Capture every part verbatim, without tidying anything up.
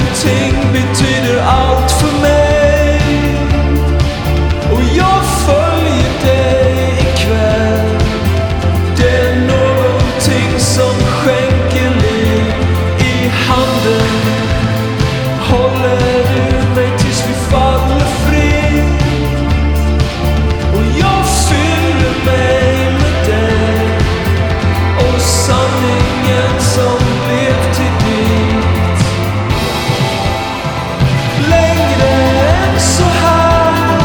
någonting betyder allt för mig. Och jag följer dig ikväll. Det är någonting som skänker liv i handen. Håller du mig tills vi faller fri. Och jag fyller mig med dig och sanningen som blev till ditt. Längre än så här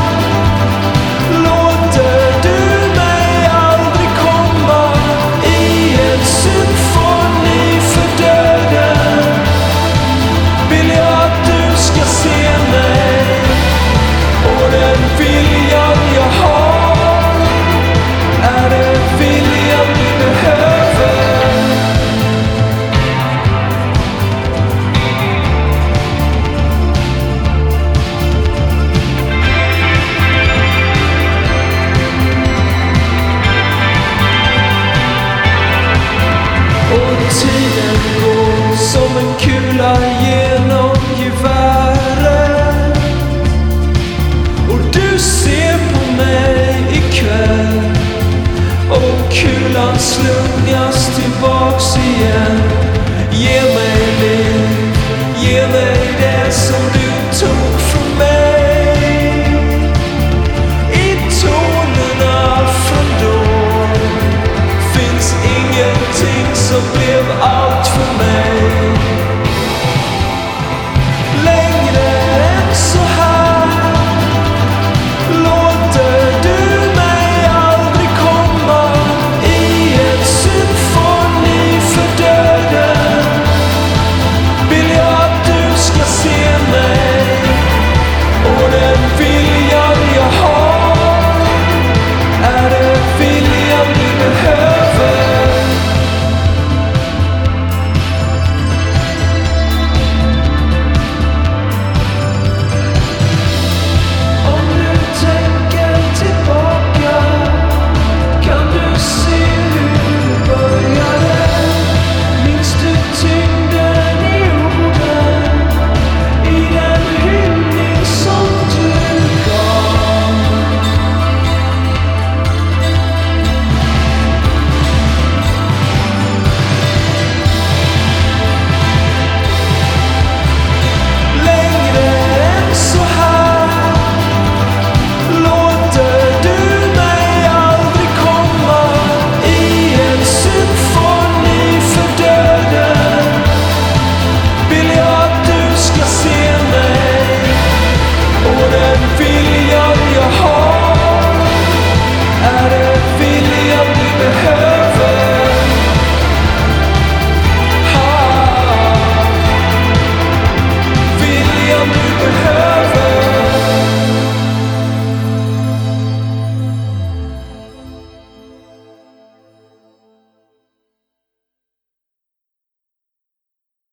låter du mig aldrig komma i en symfoni för döden. Vill jag att du ska se mig och den viljan jag har är det viljan du behöver. Och tiden går som en kula genom geväret. Och du ser på mig ikväll. Och kulan slungas tillbaks igen. Ge mig liv, ge mig det som du